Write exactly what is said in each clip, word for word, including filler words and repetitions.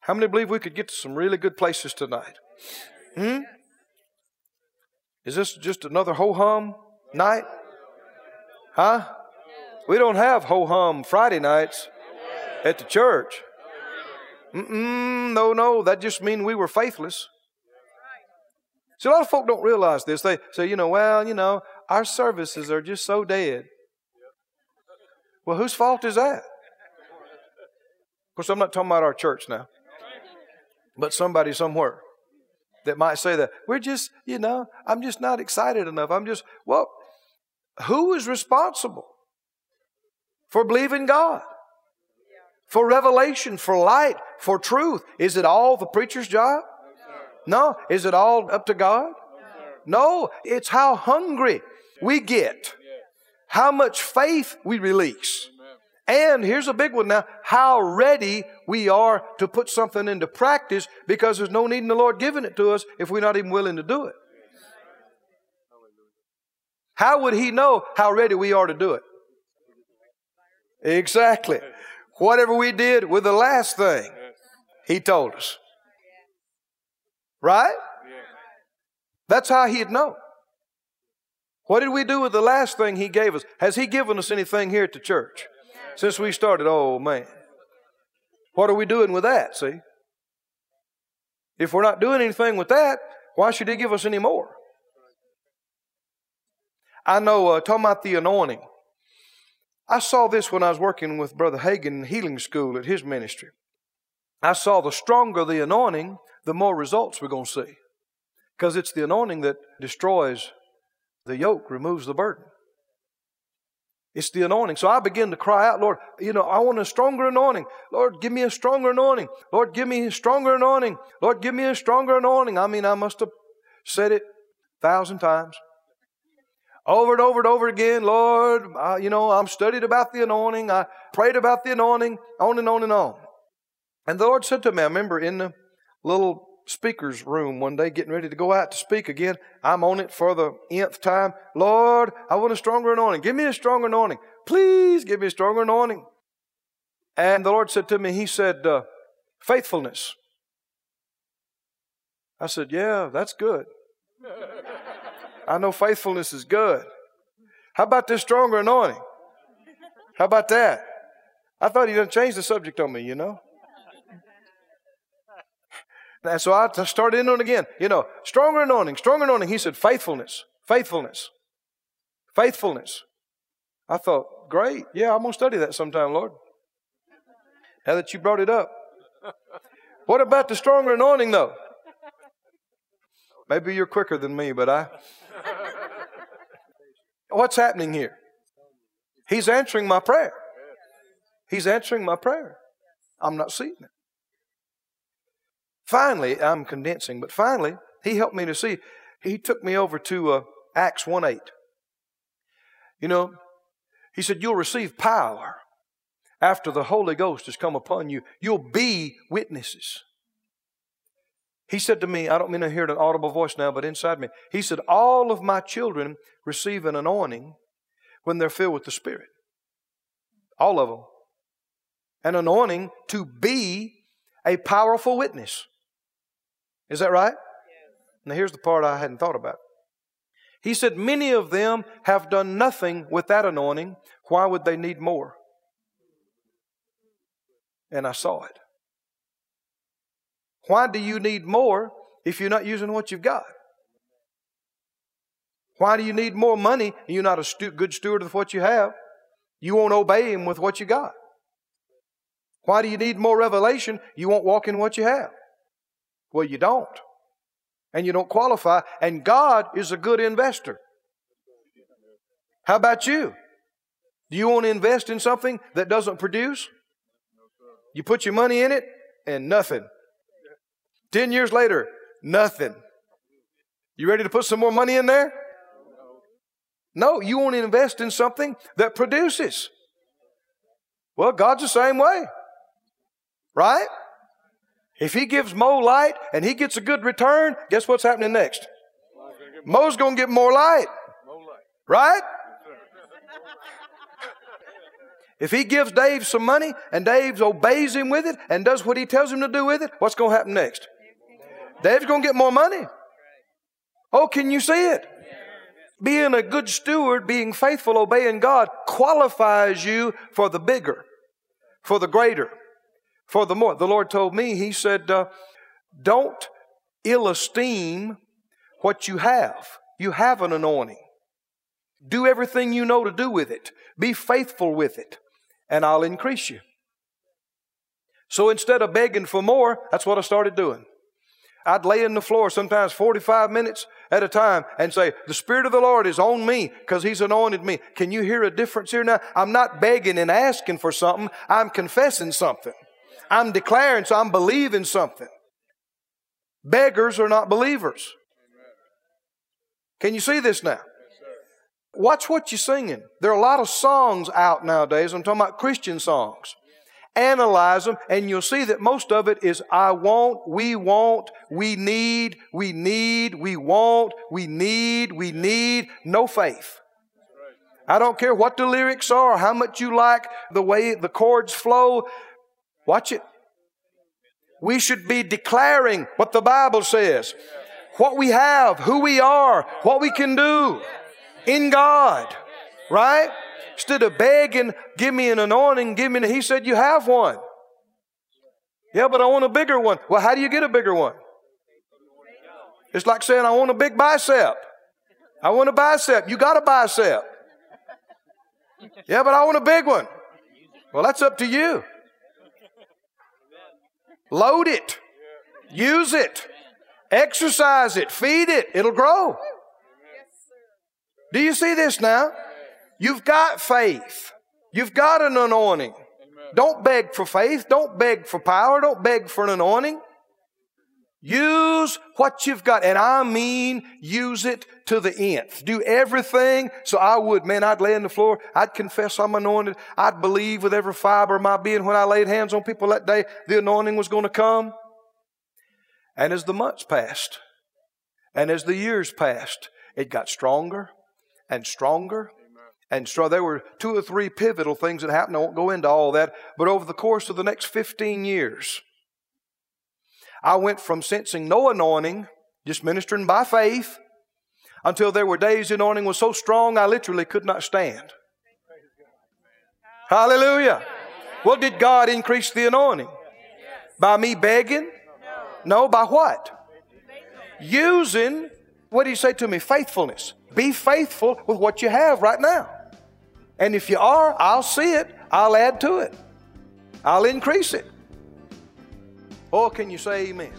How many believe we could get to some really good places tonight? Hmm? Is this just another ho-hum night? Huh? We don't have ho-hum Friday nights at the church. Mm-mm, no, no, that just means we were faithless. See, a lot of folk don't realize this. They say, you know, well, you know, our services are just so dead. Well, whose fault is that? Of course, I'm not talking about our church now, but somebody somewhere that might say that. We're just, you know, I'm just not excited enough. I'm just, well, who is responsible for believing God? For revelation, for light, for truth? Is it all the preacher's job? No. Is it all up to God? No. It's how hungry we get. How much faith we release. And here's a big one now. How ready we are to put something into practice, because there's no need in the Lord giving it to us if we're not even willing to do it. How would He know how ready we are to do it? Exactly. Whatever we did with the last thing, He told us. Right? That's how He'd know. What did we do with the last thing He gave us? Has He given us anything here at the church since we started? Oh, man. What are we doing with that, see? If we're not doing anything with that, why should He give us any more? I know, uh, talking about the anointing. I saw this when I was working with Brother Hagin in healing school at his ministry. I saw the stronger the anointing, the more results we're going to see. Because it's the anointing that destroys the yoke, removes the burden. It's the anointing. So I began to cry out, Lord, you know, I want a stronger anointing. Lord, give me a stronger anointing. Lord, give me a stronger anointing. Lord, give me a stronger anointing. I mean, I must have said it a thousand times. Over and over and over again, Lord, uh, you know, I'm studied about the anointing. I prayed about the anointing, on and on and on. And the Lord said to me, I remember in the little speaker's room one day, getting ready to go out to speak again. I'm on it for the nth time. Lord, I want a stronger anointing. Give me a stronger anointing. Please give me a stronger anointing. And the Lord said to me, He said, uh, faithfulness. I said, yeah, that's good. I know faithfulness is good. How about this stronger anointing? How about that? I thought He done changed the subject on me, you know. And so I started in on it again. You know, stronger anointing, stronger anointing. He said, faithfulness, faithfulness, faithfulness. I thought, great. Yeah, I'm going to study that sometime, Lord. Now that you brought it up. What about the stronger anointing, though? Maybe you're quicker than me, but I... What's happening here? He's answering my prayer. He's answering my prayer. I'm not seeing it. Finally, I'm condensing, but finally, He helped me to see. He took me over to uh, Acts one eight. You know, He said, you'll receive power after the Holy Ghost has come upon you. You'll be witnesses. He said to me, I don't mean to hear an audible voice now, but inside me, He said, all of my children receive an anointing when they're filled with the Spirit. All of them. An anointing to be a powerful witness. Is that right? Yes. Now here's the part I hadn't thought about. He said, many of them have done nothing with that anointing. Why would they need more? And I saw it. Why do you need more if you're not using what you've got? Why do you need more money and you're not a stu- good steward of what you have? You won't obey Him with what you got. Why do you need more revelation? You won't walk in what you have. Well, you don't. And you don't qualify. And God is a good investor. How about you? Do you want to invest in something that doesn't produce? You put your money in it and nothing. Ten years later, nothing. You ready to put some more money in there? No, you want to invest in something that produces. Well, God's the same way. Right? If He gives Mo light and he gets a good return, guess what's happening next? Mo's going to get more light. Right? If he gives Dave some money and Dave obeys him with it and does what he tells him to do with it, what's going to happen next? Dave's going to get more money. Oh, can you see it? Being a good steward, being faithful, obeying God qualifies you for the bigger, for the greater, for the more. The Lord told me, He said, uh, don't ill esteem what you have. You have an anointing. Do everything you know to do with it. Be faithful with it, and I'll increase you. So instead of begging for more, that's what I started doing. I'd lay on the floor sometimes forty-five minutes at a time and say, the Spirit of the Lord is on me because He's anointed me. Can you hear a difference here now? I'm not begging and asking for something. I'm confessing something. I'm declaring, so I'm believing something. Beggars are not believers. Can you see this now? Watch what you're singing. There are a lot of songs out nowadays. I'm talking about Christian songs. Analyze them, and you'll see that most of it is I want, we want, we need, we need, we want, we need, we need. No faith. I don't care what the lyrics are, how much you like the way the chords flow. Watch it. We should be declaring what the Bible says. What we have, who we are, what we can do in God. Right? Instead of begging, give me an anointing, give me an... He said, you have one. Yeah, but I want a bigger one. Well, how do you get a bigger one? It's like saying, I want a big bicep. I want a bicep. You got a bicep. Yeah, but I want a big one. Well, that's up to you. Load it. Use it. Exercise it. Feed it. It'll grow. Do you see this now? You've got faith. You've got an anointing. Amen. Don't beg for faith. Don't beg for power. Don't beg for an anointing. Use what you've got. And I mean, use it to the nth. Do everything. So I would, man, I'd lay on the floor. I'd confess I'm anointed. I'd believe with every fiber of my being when I laid hands on people that day, the anointing was going to come. And as the months passed, and as the years passed, it got stronger and stronger. And so there were two or three pivotal things that happened. I won't go into all that. But over the course of the next fifteen years, I went from sensing no anointing, just ministering by faith, until there were days the anointing was so strong I literally could not stand. Hallelujah. Well, did God increase the anointing? By me begging? No, by what? Using, what did He say to me? Faithfulness. Be faithful with what you have right now. And if you are, I'll see it. I'll add to it. I'll increase it. Oh, can you say amen?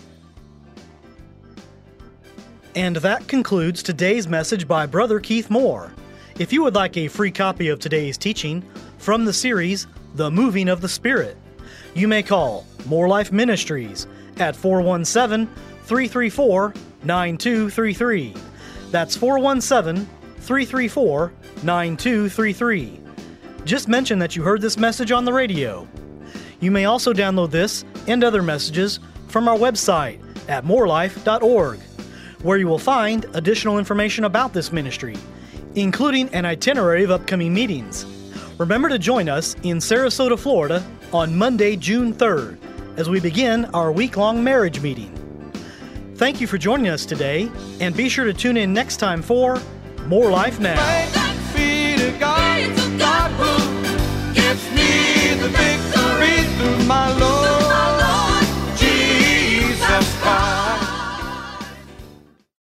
And that concludes today's message by Brother Keith Moore. If you would like a free copy of today's teaching from the series, The Moving of the Spirit, you may call More Life Ministries at four one seven, three three four, nine two three three. That's four one seven, three three four, nine two three three. Just mention that you heard this message on the radio. You may also download this and other messages from our website at more life dot org, where you will find additional information about this ministry, including an itinerary of upcoming meetings. Remember to join us in Sarasota, Florida on Monday, June third, as we begin our week-long marriage meeting. Thank you for joining us today, and be sure to tune in next time for More Life Now. Thanks be to God, God who gives me